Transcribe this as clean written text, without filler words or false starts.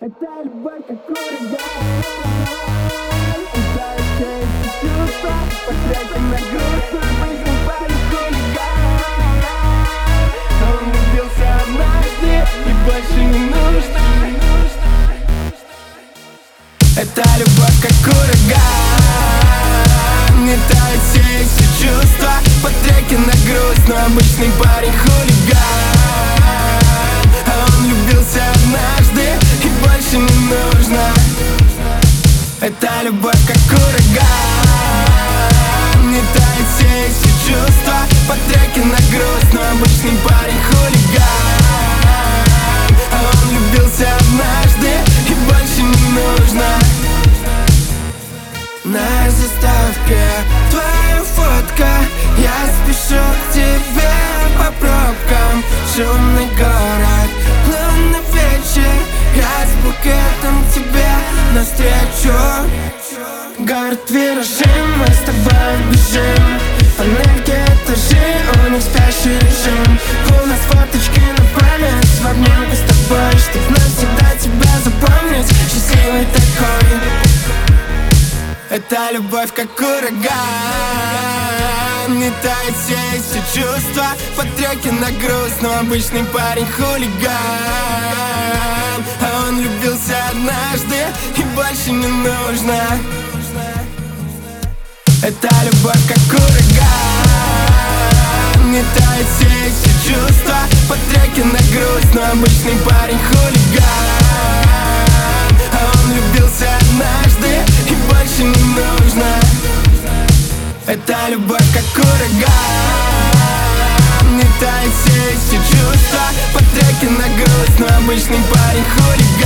Это любовь как ураган. Ударит все эти чувства, потрачен на грустно, обычный парень хулиган. Он влюбился однажды и больше не нужно. Это любовь как ураган. Не тают все эти чувства, по треке на грустно, обычный парень хулиган. А он влюбился однажды и больше не нужно. Это любовь как ураган. Не тают все эти чувства, по треке на грустно, обычный парень хулиган. А он влюбился однажды и больше не нужно. На заставке твоя фотка, я спешу к тебе по пробкам. Шумный город, лунный вечер, я с букетом к тебе навстречу. Город виражи, мы с тобой бежим, панельки этажи, у них спящий режим. У нас фоточки на память, в обнимку с тобой, чтоб навсегда тебя запомнить, счастливый такой. Это любовь как ураган. Не тают все эти чувства, по треке на грустно, обычный парень хулиган. А он влюбился однажды и больше не нужно. Это любовь как ураган. Не тают все эти чувства, по треке на грустно, обычный парень хулиган. А он влюбился однажды и больше не нужно. Это любовь как ураган. Не тают все эти чувства, по треке на грустно, обычный парень хулиган.